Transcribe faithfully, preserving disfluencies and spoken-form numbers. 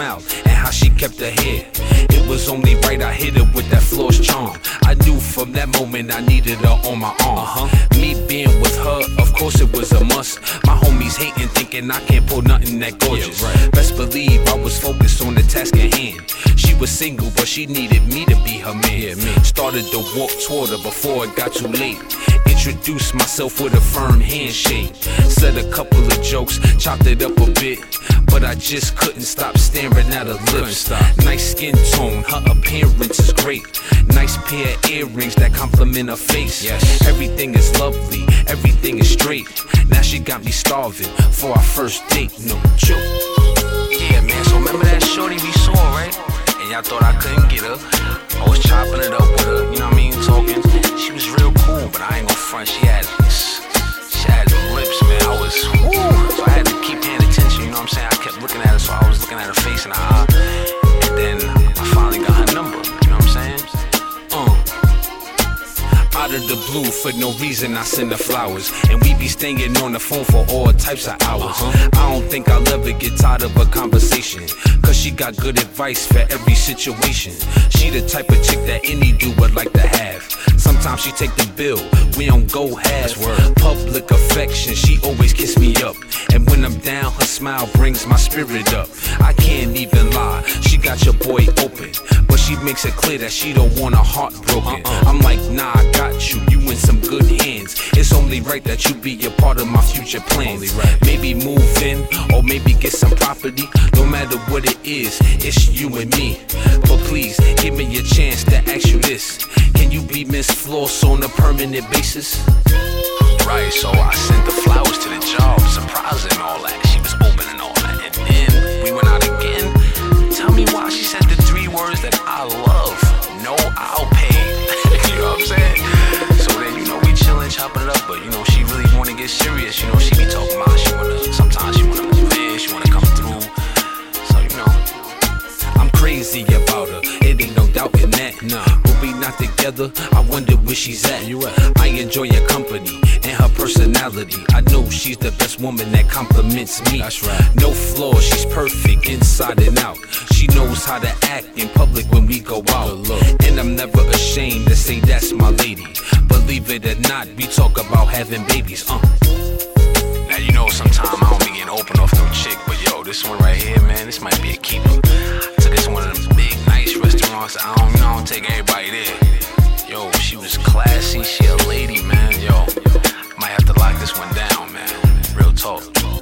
smile and how she kept her hair. It was only right I hit her with that floor's charm. I knew from that moment I needed her on my arm. Uh-huh. Me being with her, of course it was a must. My homies hating, thinking I can't pull nothing that gorgeous. Yeah, right. Best believe I was focused on the task at hand. She was single, but she needed me to be her man. Yeah, me. Started to walk toward her before it got too late. Introduced myself with a firm handshake. Said a couple of jokes, chopped it up a bit, but I just couldn't stop staring at her lips. Nice skin tone, her appearance is great. Nice pair of earrings that compliment her face. Yes. Everything is lovely, everything is straight. Now she got me starving for our first date. No joke. Yeah, man, so remember that shorty we saw, right? And y'all thought I couldn't get her. I was chopping it up with her, you know what I mean, talking. She was real cool, but I ain't gon' front. She had She had them lips, man. I was, whoo. So I had to keep paying attention, you know what I'm saying? I kept looking at her, so I was looking at her face and her eye. And then I finally got her number, you know what I'm saying? Uh. Out of the blue, for no reason I send her flowers, and we be staying on the phone for all types of hours. uh-huh. I don't think I'll ever get tired of a conversation, cause she got good advice for every situation. She the type of chick that any dude would like to have. Sometimes she take the bill, we don't go half. Public affection, she always kiss me up, and when I'm down, her smile brings my spirit up. I can't even lie, she got your boy open, but she makes it clear that she don't want her heart broken. uh-uh. I'm like, nah, I got you, you in some good hands. It's only right that you be a part of my future plans. Right. Maybe move in, or maybe get some property. No matter what it is, it's you and me. But please, give me a chance to ask you this. Can you be Miss Floss on a permanent basis? Right, so I sent the flowers to the job, surprising and all that. She was open and all that. And then we went out again. Tell me why she said the three words that I love. No, I'll pay. You know what I'm saying? So then, you know, we chillin', chopping it up, but you know, she really wanna get serious. You know, she be talking about she wanna, sometimes she wanna move in, she wanna come through. So, you know, I'm crazy about her, it ain't no doubt in that. Nah. But we not together, I wonder where she's at. You at? I enjoy her company and her personality. I know she's the best woman that compliments me. That's right. No flaws, she's perfect inside and out. She knows how to act in public when we go out. And I'm never ashamed to say that's my lady. Believe it or not, we talk about having babies. Uh. Now you know sometimes I don't be getting open off no chick, but yo, this one right here, man, this might be a keeper. I took her to one of them big, nice restaurants. I don't, you know, I don't take everybody there. Yo, she was classy, she a lady, man. Yo, might have to lock this one down, man. Real talk.